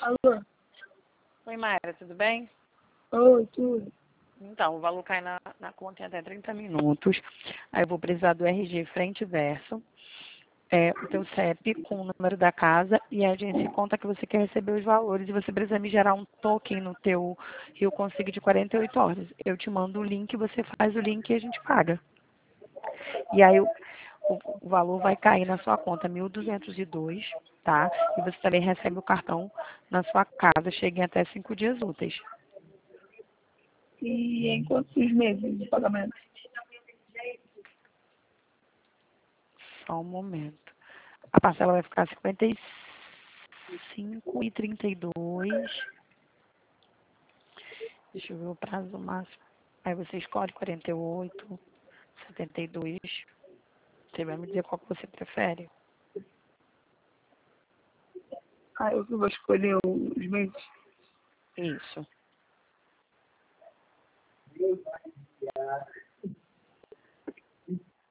Alô? Oi, Mayra, tudo bem? Oi, tudo. Então, o valor cai na conta em até 30 minutos. Aí eu vou precisar do RG frente e verso, o teu CEP com o número da casa e a agência de conta que você quer receber os valores. E você precisa me gerar um token no teu Rio Consigo de 48 horas. Eu te mando o link, você faz o link e a gente paga. E aí o valor vai cair na sua conta 1.202, tá? E você também recebe o cartão na sua casa, chega em até 5 dias úteis. E em quantos meses de pagamento? Só um momento. A parcela vai ficar 55,32. Deixa eu ver o prazo máximo. Aí você escolhe 48, 72. Você vai me dizer qual que você prefere. Ah, eu que vou escolher os meses. Isso.